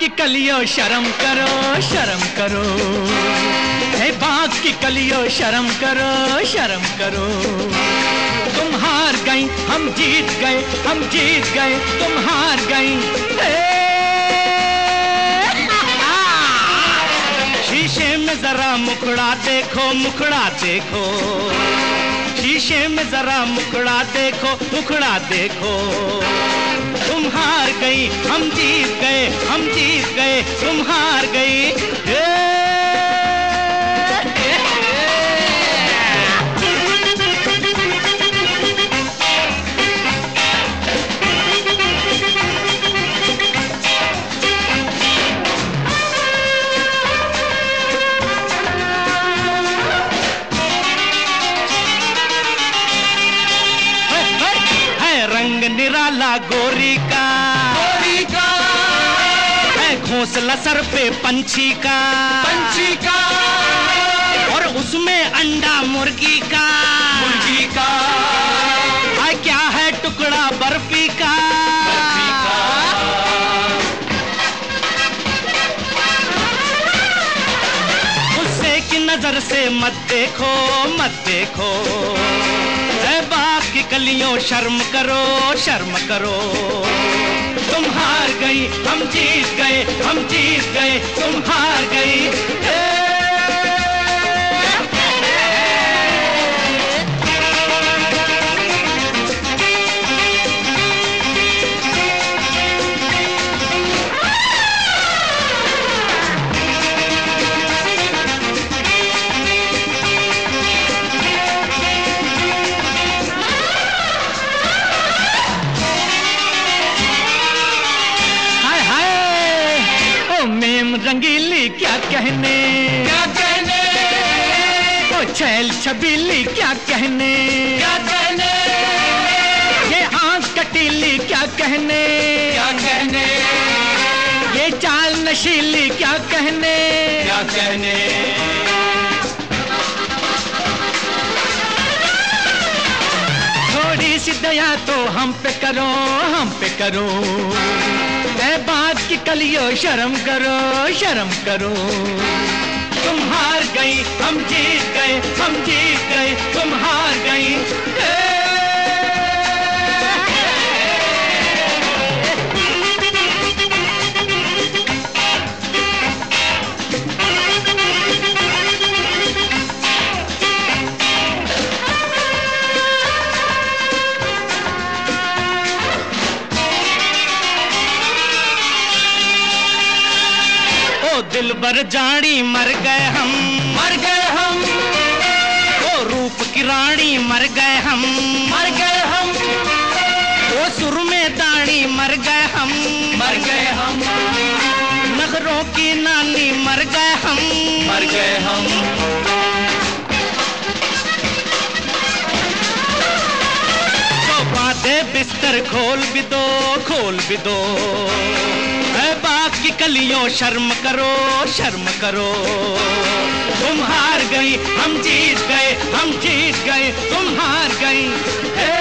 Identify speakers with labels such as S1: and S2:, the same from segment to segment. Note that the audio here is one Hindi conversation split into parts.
S1: की कलियों शर्म करो, शर्म करो। हे बाग की कलियों शर्म करो, शर्म करो। तुम हार गई, हम जीत गए, हम जीत गए, तुम हार गई। शीशे में जरा मुखड़ा देखो, मुखड़ा देखो। शीशे में जरा मुखड़ा देखो, मुखड़ा देखो। तुम हार गई, हम जीत गए, हम जीत गए, तुम हार गई। रंग निराला गोरी का, गोरी का है घोंसला सर पे पंछी का, पंछी का। और उसमें अंडा मुर्गी का, मुर्गी का। क्या है टुकड़ा बर्फी का, बर्फी का। गुस्से की नजर से मत देखो, मत देखो। बाग की कलियों शर्म करो, शर्म करो। तुम हार गई, हम जीत गए, हम जीत गए, तुम हार गई। रंगीली क्या कहने, क्या कहने। ओ छैल छबीली क्या कहने, क्या कहने। ये आंख कटीली क्या कहने, क्या कहने। ये चाल नशीली क्या कहने, क्या कहने। थोड़ी सी दया तो हम पे करो, हम पे करो। बाग की कलियों शर्म करो, शर्म करो। तुम हार गई, हम जीत गए, हम जीत गए, तुम हार गई। दिल बर जानी मर गए हम, मर गए हम। ओ रूप की रानी मर गए हम, मर गए हम। ओ सुर में दानी मर गए हम, मर गए हम। नखरों की नानी मर गए हम, मर गए हम। तो बातें बिस्तर खोल भी दो, खोल भी दो। बाग की कलियों शर्म करो, शर्म करो। तुम हार गई, हम जीत गए, हम जीत गए, तुम हार गई।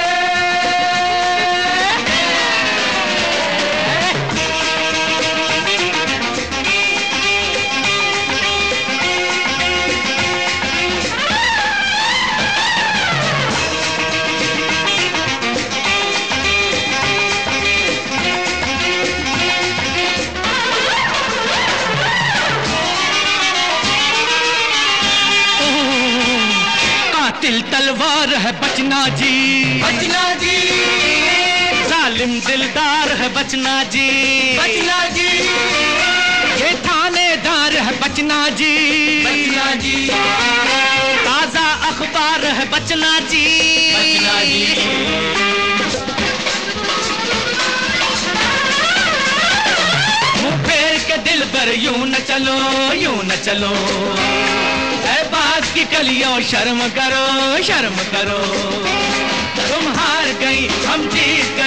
S1: दिल तलवार है बचना जी, बचना जी। जालिम दिलदार है बचना जी, बचना जी। ये थानेदार है बचना जी, बचना जी। ताजा अखबार है बचना जी, बचना जी। मुंह फेर के दिल पर यूं न चलो, यूं न चलो। बाग की कलियों शर्म करो, शर्म करो। तुम हार गई, हम जीत गए।